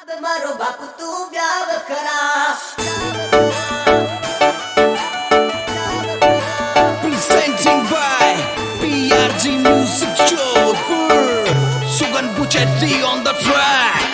मारो बापू तू ब्याव करा Presenting by PRG Music Show. Sugan Buchetti on the track.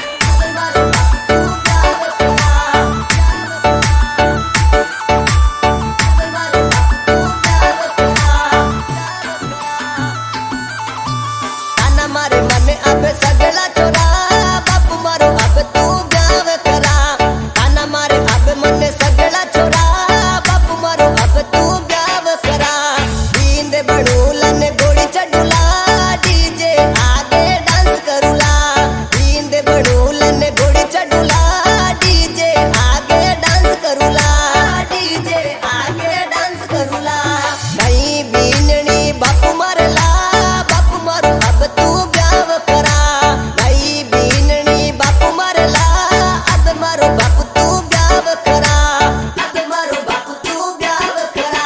मारे मन अब सगला चोरा बापू मारो अब तू ब्याव करा ताना मारे अब मन सगला चोरा बापू मारो अब तू ब्याव करा दीन बणूला ने गोड़ी चढ़ूला डीजे आगे डांस करूला दीन बणूला ने गोड़ी चढ़ूला डीजे आगे डांस करूला डीजे आगे डांस करूला नहीं बीननी बापू मारला बापू मारो अब तू ब्याव करा नहीं बीननी बापू मारला अब मारो बापू तू ब्याव करा अब मारो बापू तू ब्याव करा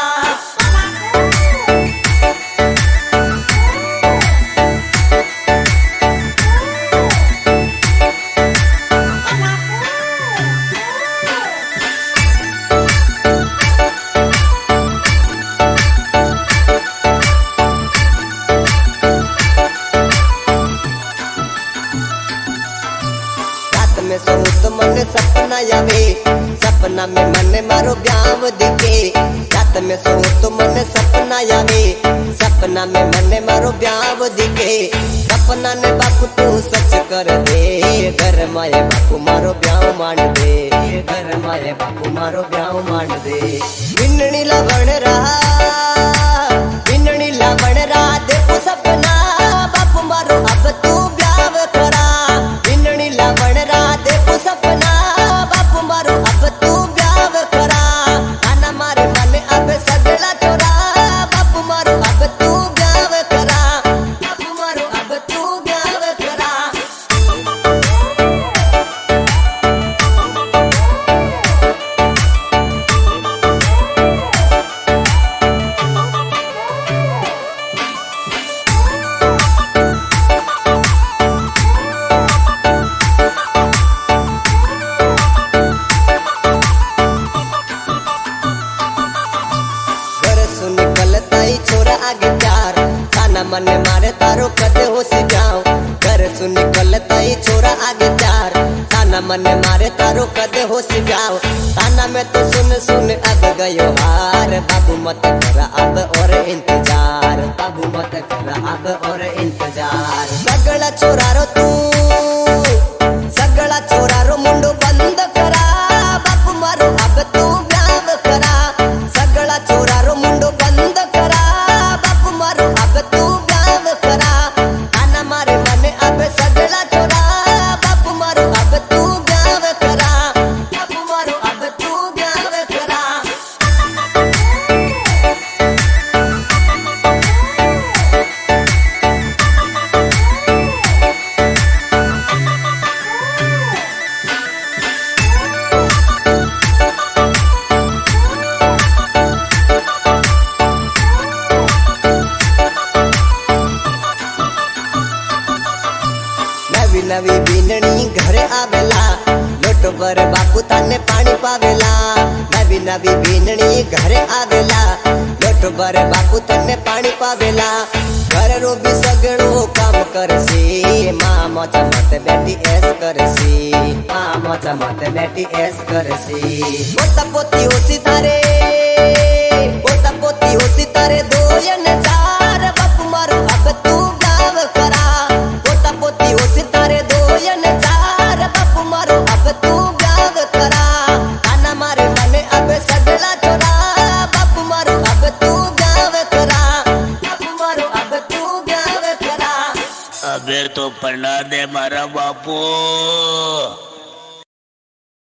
रात में सोऊं तो मन सपना आवे सपना में मन मारो ब्याव दिखे रात में सोऊं तो मन सपना आवे सपना में मन मारो ब्याव दिखे सपना ने बापू तू सच कर दे घर माए बापू मारो ब्याव मान दे घर माए बापू मारो ब्याव मान दे बिन्नणी लावण रहा बिन्नणी लावण रहा देखो सपना बापू मारो अब तू ब्याव करा बिन्नणी लावण रहा देखो सपना बापू मारो अब तू ब्याव करा ताना मारे मन अब सगला चोरा बापू मारो अब तू ब्याव करा बापू मारो अब तू ब्याव करा घर सुन निकलता ही छोरा आगे प्यार ताना मन मारे तारो कदे हो सी जाओ घर सुन निकलता ही छोरा आगे प्यार ताना मन मारे तारो कदे हो सी जाओ ताना में तो सुन सुन अब गयो हार बाबू मत करा अब और इंतजार बाबू मत करा अब और इंतजार सगला छोरा रो तू सगला छोरा रो मुंडो बंद करा बापू मारो अब तू ब्याव करा सगला छोरा रो मुंडो बंद करा बापू मारो अब तू ब्याव करा ताना मारे मन अब सगला छोरा बापू मारो अब तू ब्याव करा बापू मारो अब तू ब्याव करा नवी नवी बीनणी घरे आवेला लोटो बर बापू ताने पानी पावेला नवी नवी बीनणी घरे आवेला लोटो बर बापू ताने पानी पावेला घर रो भी सगळो काम करसी माँ मोचा मत बेटी ऐस करसी माँ मोचा मत बेटी ऐस करसी पोता पोती होसी तारे पोता पोती होसी तारे दोयन चार बापू मारो अब तू ब्याव करा पोता पोती होसी तारे दोयन चार बापू मारो अब तू ब्याव करा ताना मारे मन अब सगला चोरा बापू मारो अब तू ब्याव करा बापू मारो अब तू ब्याव करा अबे तो पढ़ा दे मारा बापू।